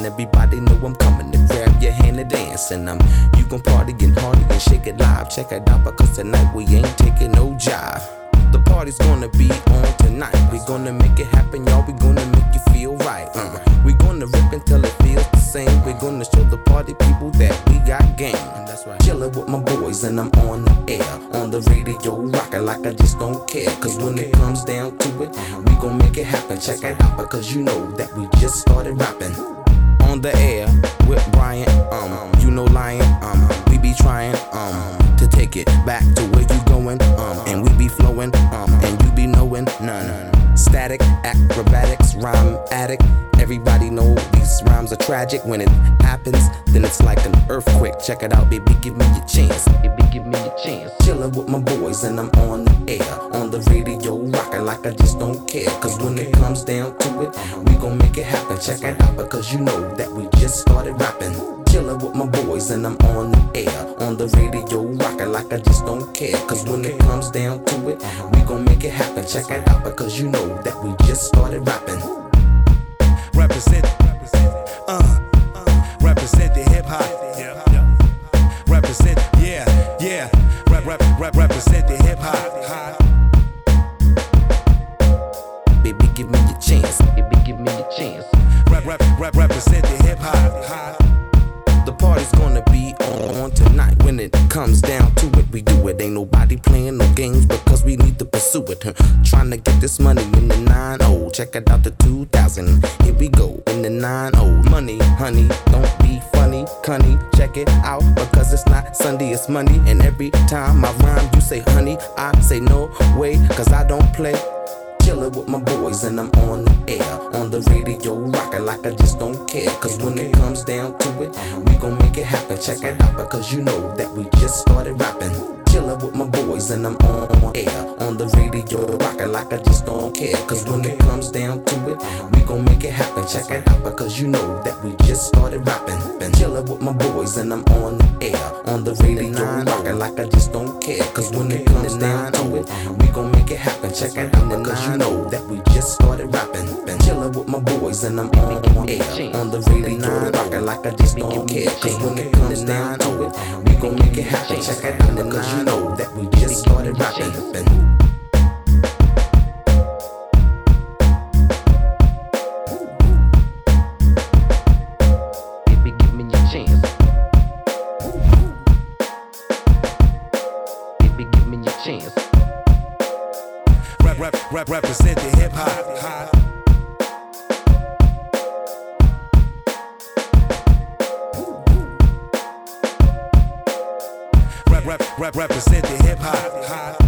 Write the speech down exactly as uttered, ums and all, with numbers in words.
everybody know I'm coming to grab your hand and dance. And I'm, you gon' party and hardy and shake it live. Check it out, because tonight we ain't taking no jive. The party's gonna be on tonight. We gonna make it happen, y'all. We gonna make you feel right. Uh, we gonna rip until it feels the same. We gonna show the party people that we got game. That's right. Chillin' with my boys and I'm on the air, on the radio, rockin' like I just don't care. Cause when it comes down to it, we gon' make it happen. Check it out, because you know that we just started rapping. On the air with Brian, um, you know Lion, um, we be trying, um, to take it back to where you going, um, and we be flowing, um, and you be knowing none. Static, acrobatics, rhyme addict. Everybody know these rhymes are tragic. When it happens, then it's like an earthquake. Check it out, baby, give me your chance. Baby, give me your chance. Chillin' with my boys and I'm on the air, on the radio, rockin' like I just don't care. Cause when it comes down to it, we gon' make it happen. Check it out, because you know that we just started rapping. Chillin' with my boys and I'm on the air, on the radio, rockin' like I just don't care. Cause when it comes down to it, we gon' make it happen. Check it out, because you know that we just started rapping. Represent, uh, represent the hip hop. Represent, yeah, yeah. Rep, rep, rep, represent the hip hop. Baby, give me your chance. Baby, give me your chance. Rep, rep, rep, represent the hip hop. The party's gonna be on tonight. When it comes down to it, we do it. Ain't nobody playing no games, because we need to pursue it. Huh? Trying to get this money in the nine oh. Check it out, the two thousand. Here we go in the nine oh. Money, honey, don't be funny, cunny. Check it out, because it's not Sunday, it's Monday. And every time I rhyme, you say honey, I say no way, cause I don't play. Chillin' with my boys and I'm on the air, on the radio, rockin' like I just don't care. Cause when it comes down to it, we gon' make it happen. Check it out, because you know that we just started rapping. Chillin' with my boys and I'm on air, on the radio, rockin' like I just don't care. Cause when it comes down to it, we gon' make it happen. Check it out, because you know that we just started rapping. Been chillin' with my boys and I'm on the air, on the radio, rockin' like I just don't care. Cause when it comes down to it, we gon' make it happen. Check it out, because you know that we just started rapping. Been chillin' with my boys and I'm on air, on the radio, rockin' like I just don't care. Cause when it comes down to it, we gon' make it happen. Check it out, because you know that we just started rapping. Baby, give me your chance. Baby, give me your chance. Rep, rep, rep, represent the hip hop. Rep, rep, rep, represent the hip hop.